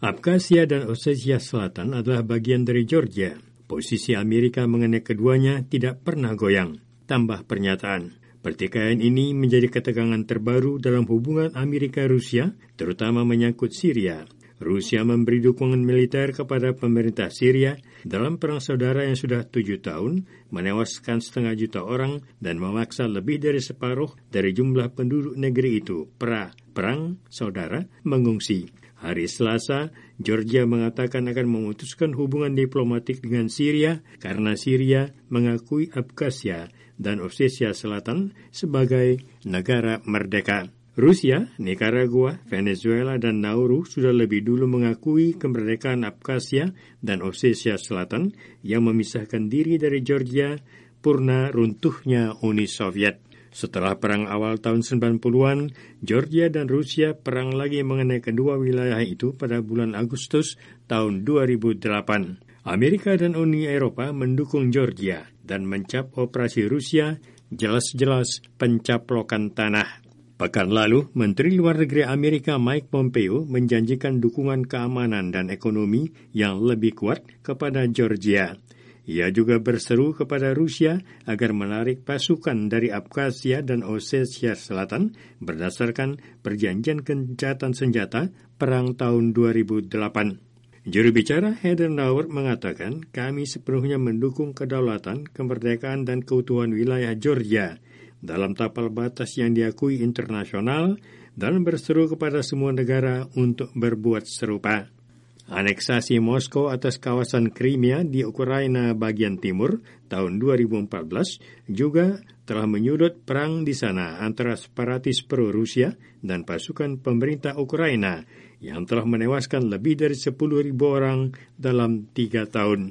Abkhazia dan Ossetia Selatan adalah bagian dari Georgia. Posisi Amerika mengenai keduanya tidak pernah goyang. Tambah pernyataan, pertikaian ini menjadi ketegangan terbaru dalam hubungan Amerika-Rusia, terutama menyangkut Syria. Rusia memberi dukungan militer kepada pemerintah Syria dalam perang saudara yang sudah 7 tahun, menewaskan 500 juta orang dan memaksa lebih dari separuh dari jumlah penduduk negeri itu, perang saudara, mengungsi. Hari Selasa, Georgia mengatakan akan memutuskan hubungan diplomatik dengan Syria karena Syria mengakui Abkhazia dan Ossetia Selatan sebagai negara merdeka. Rusia, Nicaragua, Venezuela, dan Nauru sudah lebih dulu mengakui kemerdekaan Abkhazia dan Ossetia Selatan yang memisahkan diri dari Georgia purna runtuhnya Uni Soviet. Setelah perang awal tahun 90-an, Georgia dan Rusia perang lagi mengenai kedua wilayah itu pada bulan Agustus tahun 2008. Amerika dan Uni Eropa mendukung Georgia dan mencap operasi Rusia jelas-jelas pencaplokan tanah. Pekan lalu, Menteri Luar Negeri Amerika Mike Pompeo menjanjikan dukungan keamanan dan ekonomi yang lebih kuat kepada Georgia. Ia juga berseru kepada Rusia agar menarik pasukan dari Abkhazia dan Ossetia Selatan berdasarkan perjanjian gencatan senjata perang tahun 2008. Juru bicara Heather Nauert mengatakan, kami sepenuhnya mendukung kedaulatan, kemerdekaan, dan keutuhan wilayah Georgia dalam tapal batas yang diakui internasional dan berseru kepada semua negara untuk berbuat serupa. Aneksasi Moskow atas kawasan Crimea di Ukraina bagian timur tahun 2014 juga telah menyudut perang di sana antara separatis pro-Rusia dan pasukan pemerintah Ukraina yang telah menewaskan lebih dari 10.000 orang dalam 3 tahun.